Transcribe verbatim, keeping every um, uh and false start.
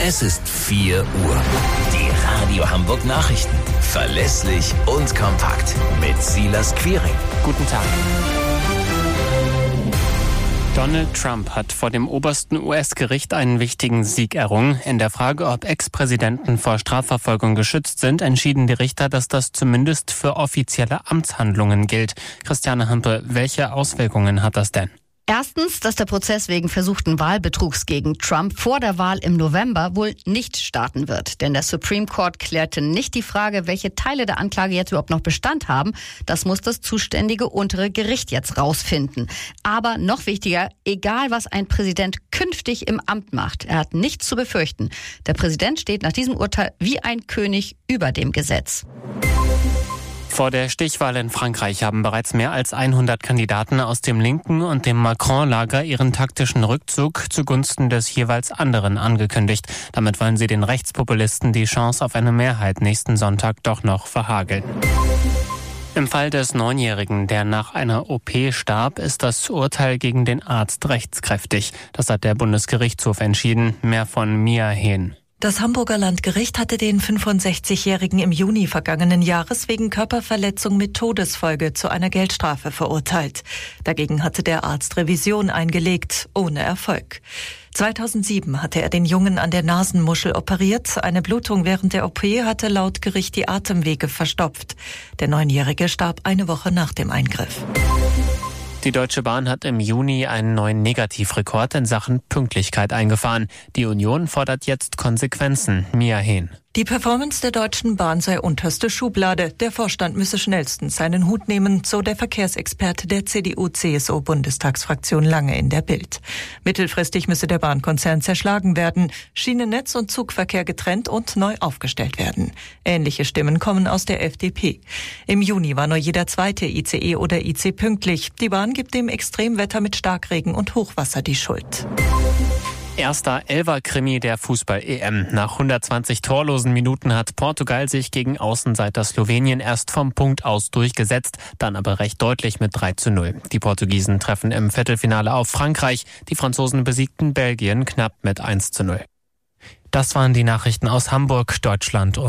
Es ist vier Uhr. Die Radio Hamburg Nachrichten. Verlässlich und kompakt. Mit Silas Quiring. Guten Tag. Donald Trump hat vor dem obersten U S-Gericht einen wichtigen Sieg errungen. In der Frage, ob Ex-Präsidenten vor Strafverfolgung geschützt sind, entschieden die Richter, dass das zumindest für offizielle Amtshandlungen gilt. Christiane Hampe, welche Auswirkungen hat das denn? Erstens, dass der Prozess wegen versuchten Wahlbetrugs gegen Trump vor der Wahl im November wohl nicht starten wird. Denn der Supreme Court klärte nicht die Frage, welche Teile der Anklage jetzt überhaupt noch Bestand haben. Das muss das zuständige untere Gericht jetzt rausfinden. Aber noch wichtiger, egal was ein Präsident künftig im Amt macht, er hat nichts zu befürchten. Der Präsident steht nach diesem Urteil wie ein König über dem Gesetz. Vor der Stichwahl in Frankreich haben bereits mehr als hundert Kandidaten aus dem linken und dem Macron-Lager ihren taktischen Rückzug zugunsten des jeweils anderen angekündigt. Damit wollen sie den Rechtspopulisten die Chance auf eine Mehrheit nächsten Sonntag doch noch verhageln. Im Fall des Neunjährigen, der nach einer O P starb, ist das Urteil gegen den Arzt rechtskräftig. Das hat der Bundesgerichtshof entschieden. Mehr von Mia Hehn. Das Hamburger Landgericht hatte den fünfundsechzigjährigen im Juni vergangenen Jahres wegen Körperverletzung mit Todesfolge zu einer Geldstrafe verurteilt. Dagegen hatte der Arzt Revision eingelegt, ohne Erfolg. zweitausendsieben hatte er den Jungen an der Nasenmuschel operiert. Eine Blutung während der O P hatte laut Gericht die Atemwege verstopft. Der Neunjährige starb eine Woche nach dem Eingriff. Die Deutsche Bahn hat im Juni einen neuen Negativrekord in Sachen Pünktlichkeit eingefahren. Die Union fordert jetzt Konsequenzen. Mia Hehn. Die Performance der Deutschen Bahn sei unterste Schublade. Der Vorstand müsse schnellstens seinen Hut nehmen, so der Verkehrsexperte der C D U C S U-Bundestagsfraktion Lange in der Bild. Mittelfristig müsse der Bahnkonzern zerschlagen werden, Schienennetz und Zugverkehr getrennt und neu aufgestellt werden. Ähnliche Stimmen kommen aus der F D P. Im Juni war nur jeder zweite I C E oder I C pünktlich. Die Bahn gibt dem Extremwetter mit Starkregen und Hochwasser die Schuld. Erster Elfer-Krimi der Fußball-E M. Nach hundertzwanzig torlosen Minuten hat Portugal sich gegen Außenseiter Slowenien erst vom Punkt aus durchgesetzt, dann aber recht deutlich mit drei zu null. Die Portugiesen treffen im Viertelfinale auf Frankreich. Die Franzosen besiegten Belgien knapp mit eins zu null. Das waren die Nachrichten aus Hamburg, Deutschland und